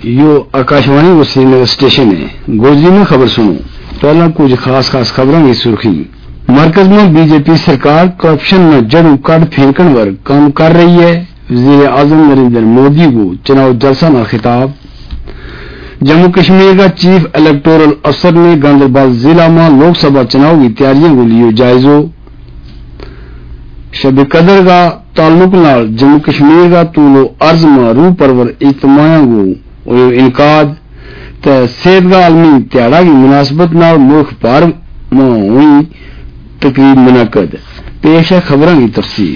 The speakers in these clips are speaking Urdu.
یو آکاشوانی و سری نگر اسٹیشن ہے گوجری میں خبر سنو پہلا کچھ خاص خبروں کی سرخی مرکز میں بی جے پی سرکار کرپشن میں جڑوں کٹ پھینکن پر کام کر رہی ہے. وزیر اعظم نریندر مودی کو چناؤ جلسہ میں خطاب. جموں کشمیر کا چیف الیکٹورل افسر نے گاندربل ضلع میں لوک سبھا چناؤ کی تیاریوں کو لیے جائزوں. شب قدر کا تعلق نال جموں کشمیر کا طول و عرض میں روح پرور اجتماعوں کو انعقاد. صحت کا عالمی تہاڑا کی مناسبت نال ملک بھر میں ہوئی تقریب منعقد. پیش ہے خبروں کی تفصیل.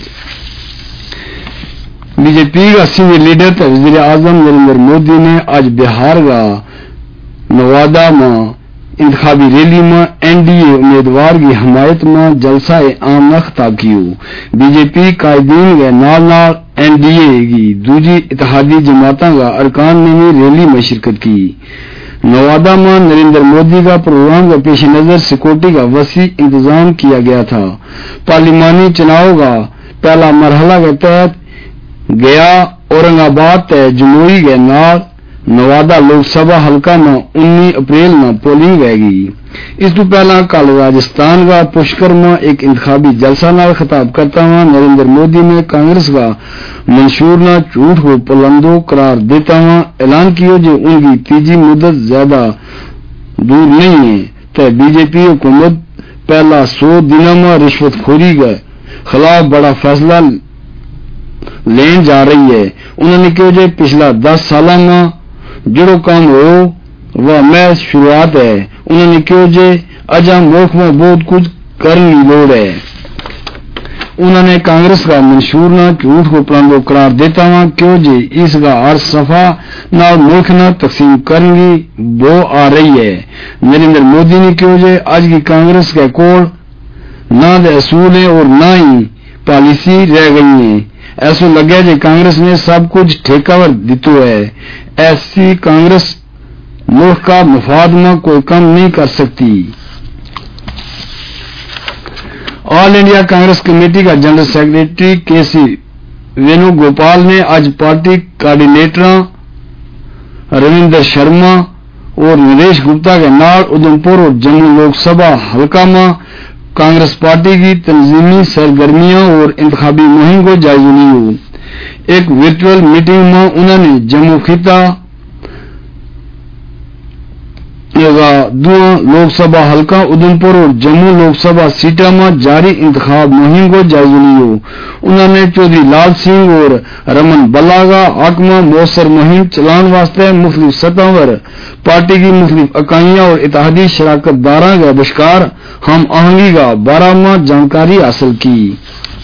بی جے پی کا سینئر لیڈر وزیر اعظم نریندر مودی نے آج بہار کا نوادہ میں انتخابی ریلی میں این ڈی اے امیدوار کی حمایت میں جلسہ عام میں خطاب کیو. بی جے پی قائدین کے نال نال این ڈی اے کی دوسری اتحادی جماعتوں کا ارکان نے بھی ریلی میں شرکت کی. نوادہ میں نریندر مودی کا پروگرام کے پیش نظر سیکورٹی کا وسیع انتظام کیا گیا تھا. پارلیمانی چناؤ کا پہلا مرحلہ کے تحت گیا اورنگ آباد جمہوری کے نال نوادہ لوک سبھا حلقہ میں 19 اپریل میں پولنگ رہے گی. اس تو پہلا کل راجستھان کا پشکر میں ایک انتخابی جلسہ نال خطاب کرتا ہوا نریندر مودی نے کانگریس کا منشور نہ جھوٹ کو پلندو قرار دیتا ہوا اعلان کیا جو ان کی تیجی مدت زیادہ دور نہیں ہے تو بی جے پی حکومت پہلا 100 دنوں میں رشوت خوری کے خلاف بڑا فیصلہ لین جا رہی ہے. انہوں نے کہا جو پچھلا 10 سالوں میں جڑو کام ہو وہ محض شروعات ہے. انہوں نے کہا جو اجا ملک میں بہت کچھ کرنے کی لوڑ ہے. انہوں نے کانگریس کا منشور نہ جھوٹ کو پلندو قرار دیتا ہوا کیوں جی اس کا ہر صفحہ نہ ملک نہ تقسیم کرنے کی بو آ رہی ہے. نریندر مودی نے کہا جو آج کی کانگریس کے کول نہ اصول ہیں اور نہ ہی پالیسی رہ گئی ہیں. ایسا لگا جی کانگریس نے سب کچھ ٹھیکاور دیتو ہے. ایسی کانگریس ملک کا مفاد میں کوئی کم نہیں کر سکتی. آل انڈیا کانگریس کمیٹی کا جنرل سیکرٹری کے سی وینو گوپال نے آج پارٹی کوآرڈینیٹر رویندر شرما اور نریش گپتا کے نال ادھمپور اور جموں لوک سبھا حلقہ میں کانگریس پارٹی کی تنظیمی سرگرمیاں اور انتخابی مہم کو جائزہ لیا. ایک ورچوئل میٹنگ میں انہوں نے جموں خطہ دو لوک سبھا حلقہ ادھمپور اور جموں لوک سبھا سیٹوں میں جاری انتخاب مہم کو جائزہ لیا. انہوں نے چودھری لال سنگھ اور رمن بلا کا حق میں مؤثر مہم چلانے واسطے مختلف سطحوں پر پارٹی کی مختلف اکائیاں اور اتحادی شراکت داراں کے بشکار ہم آہنگی کا بارہ میں جانکاری حاصل کی.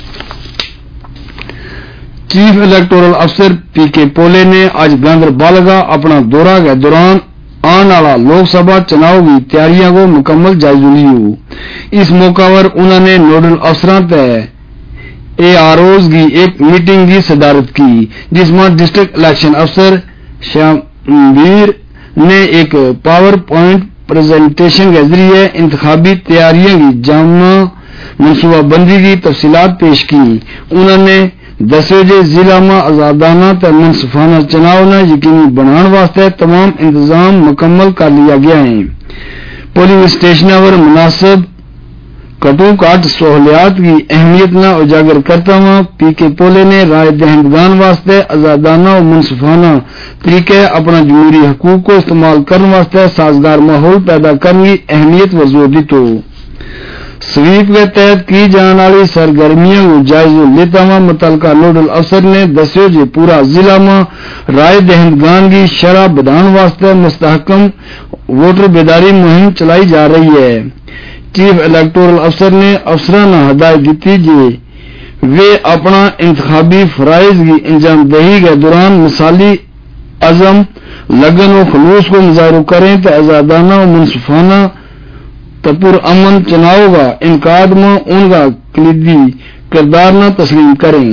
چیف الیکٹورل افسر پی کے پولے نے آج گاندربل کا اپنا دورہ کے دوران آنے والا لوک سبھا چناؤ کی تیاریوں کو مکمل جائزہ لیا. اس موقع پر انہوں نے نوڈل افسران اے آر اوز کی ایک میٹنگ کی صدارت کی جس میں ڈسٹرکٹ الیکشن افسر شیامویر نے ایک پاور پوائنٹ پریزنٹیشن کے ذریعے انتخابی تیاریوں کی جامع منصوبہ بندی کی تفصیلات پیش کی. انہوں نے 10 ضلع میں آزادانہ تے منصفانہ چناؤ نہ یقینی بنانے واسطے تمام انتظام مکمل کر لیا گیا ہے. پولنگ اسٹیشنوں پر مناسب کٹو کاٹ سہولیات کی اہمیت نہ اجاگر کرتا ہوا پی کے پولے نے رائے دہندگان واسطے آزادانہ اور منصفانہ طریقے اپنا جمہوری حقوق کو استعمال کرنے واسطے سازگار ماحول پیدا کرنے کی اہمیت پر زور دی. تو سویپ کے تحت کی جانے والی سرگرمیوں کو جائزہ لیتا ہوا متعلقہ نوڈل افسر نے دسو جی پورا ضلع میں رائے دہندگان کی شرح بڑھانے واسطے مستحکم ووٹر بیداری مہم چلائی جا رہی ہے. چیف الیکٹورل افسر نے افسران ہدایت دیتی جی وہ اپنا انتخابی فرائض کی انجام دہی کے دوران مثالی عزم لگن و خلوص کو مظاہر کریں تو آزادانہ و منصفانہ پر امن چناؤ کا انعقاد میں ان کا کلیدی کردار نہ تسلیم کریں.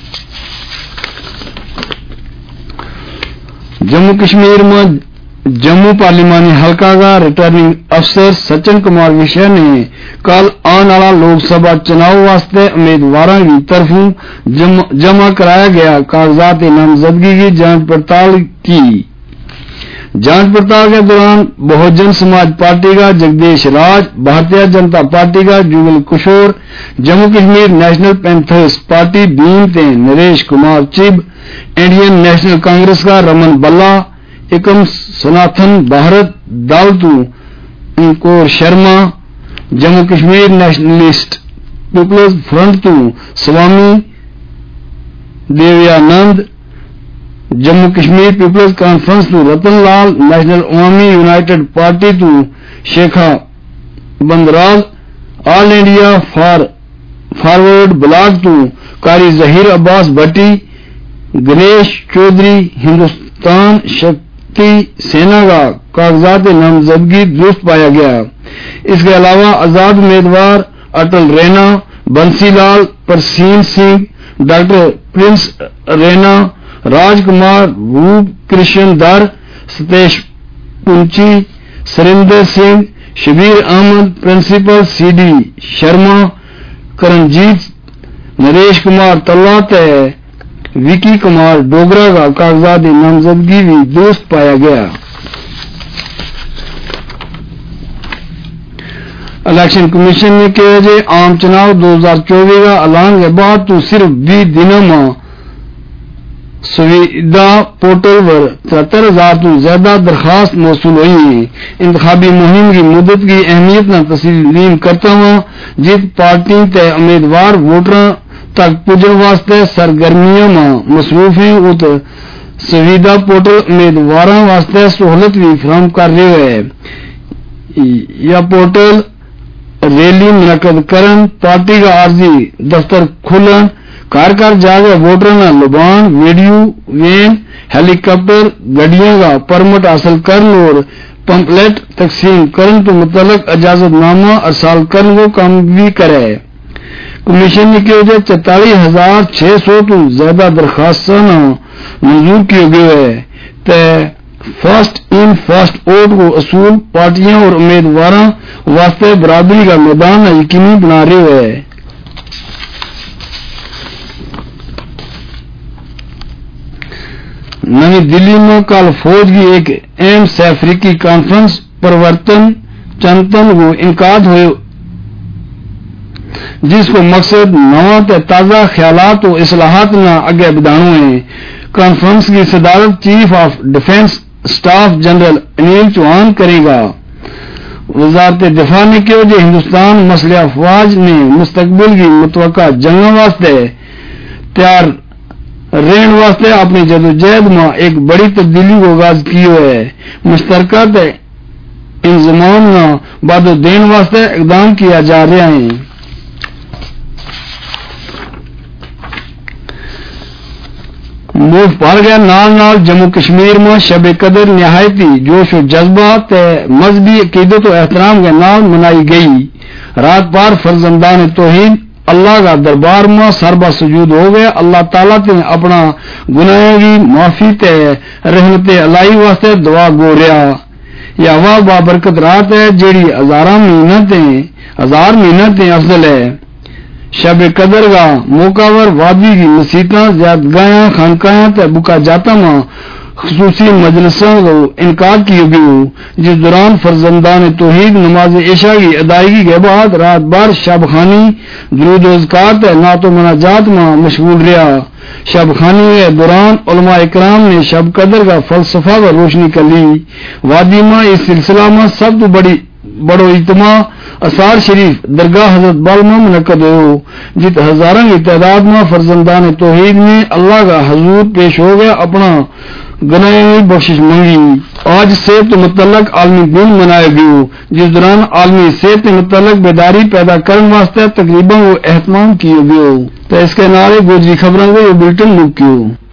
جموں کشمیر میں جموں پارلیمانی حلقہ کا ریٹرننگ افسر سچن کمار وشے نے کل آنے والا لوک سبھا چناؤ واسطے امیدواراں کی طرفوں جمع کرایا گیا کاغذات نامزدگی کی جانچ پڑتال کی. जांच पड़ताल के दौरान बहुजन समाज पार्टी का जगदीश राज, भारतीय जनता पार्टी का Jugal Kishore, Jammu Kashmir national panthers party Bhim ते नरेश कुमार चिब, इंडियन नेशनल कांग्रेस का रमन बल्ला, एकम सनातन भारत दावतू Ankur Sharma, Jammu Kashmir nationalist people's front तू स्वामी देवयानंद, जम्मू कश्मीर पीपल्स कॉन्फ्रेंस तू Ratan Lal, national Awami united party तू Shekha Bandraj, all India forward bloc तू कारी जहीर अब्बास भट्टी, गणेश चौधरी हिंदुस्तान शक्ति सेना का कागजात नामजदगी दुरुस्त पाया गया। इसके अलावा आजाद उम्मीदवार Atal Raina, Bansilal Parseen Singh, doctor Prince Raina, Rajkumar Roop Krishan Dhar, Satesh Punchi, Surinder Singh, Shabir Ahmed, principal CD Sharma, Karanjeet, Naresh Kumar Talla ते विकी कुमार डोगरा का कागजात नामजदगी भी दुरुस्त पाया गया। इलेक्शन कमीशन ने किया जे आम चुनाव 2024 का ऐलान के बाद तो सिर्फ 20 दिनों में सुविधा पोर्टल पर 73,000 तो ज्यादा दरखास्त मौसूल हुई हैं। इंतखाबी मुहिम की मुद्दत की अहमियत न तस्लीम करता हुआ जित पार्टी ते उम्मीदवार वोटरों तक पुजन वास्ते सरगर्मियों में मसरूफ हैं उत सुविधा पोर्टल उम्मीदवारों वास्ते सहूलत भी फराहम कर रहे है। यह पोर्टल रैली मुनक्कद करन, पार्टी का आर्जी दफ्तर खुलन, घर जाकर वोटर न लुबान, वीडियो वैन हेलीकॉप्टर गड्डियों का परमिट हासिल करन और पंपलेट तकसीम करन तो मुतलक इजाजतनामा अरसाल करन को काम भी करे। कमीशन ने की वजह 44,600 तो ज्यादा दरखास्त मंजूर किए गए है। फर्स्ट इन फर्स्ट आउट को असूल पार्टियों और उम्मीदवारों वास्ते बराबरी का मैदान यकीनी बना रहे है। नई दिल्ली में कल फौज की एक अहम अफ्रीकी कॉन्फ्रेंस परिवर्तन चंतन को इनकाद हुए जिसको मकसद नवा ते ताजा ख्यालात और इस्लाहात न आगे बढ़ाना है। कॉन्फ्रेंस की सदारत chief of defence staff general Anil Chauhan करेगा। वजारत दिफा ने की वजह हिंदुस्तान मसले अफवाज ने मुस्तकबिल की मुतवक्का जंगों वास्ते तैयार रहने वास्ते अपनी जदोजहद में एक बड़ी तब्दीली को आगाज की है। मुश्तरका इंजमाम न बादो देन वास्ते इकदाम किया जा रहा है। मुल्क भर गया नाल जम्मू कश्मीर में शब कदर निहायती जोश और जज्बा ते मजहबी अकीदत और एहतराम के नाल मनाई गई। रात पार फर्जंदान तौहीद अल्लाह का दरबार में सरबा सुजूद हो गया। अल्लाह ताला ते अपना गुनाहों की माफी ते रहमत अलाई वास्ते दुआ गो रहा। यह वह बाबरकत रात है जेड़ी हजार महीनतें अफजल है। शब कदर का मौकावर वादी की मसीता ज्यादगायां खानकायां ते बुका जाता में खसूसी मजलिसों को इनकार किया गया जिस दौरान फर्जंदान तौहीद नमाज इशा की अदायगी के बाद रात भर शबखानी दुरूद अज़कार ते नातो मनाजात में मशगूल रहा। शबखानी के दौरान उलमा इकराम ने शब कदर का फलसफा पर रोशनी कर ली। वादी में इस सिलसिला में सब तो बड़ो इज्तिमा असार शरीफ दरगाह हजरत बाल में मुनक्कद हो जित हजारों की तादाद में फर्जंदान तौहीद ने अल्लाह का हजूर पेश हो गया अपना गुनाहों की बख्शिश मांगी। आज सेहत मुतल्लक आलमी दिन मनाया गया जिस दौरान आलमी सेहत मुतल्लक बेदारी पैदा करने वास्ते तकरीबन को एहतमाम किया गया। तो इसके नारे गोजरी खबरों को बुलेटिन मुक किया।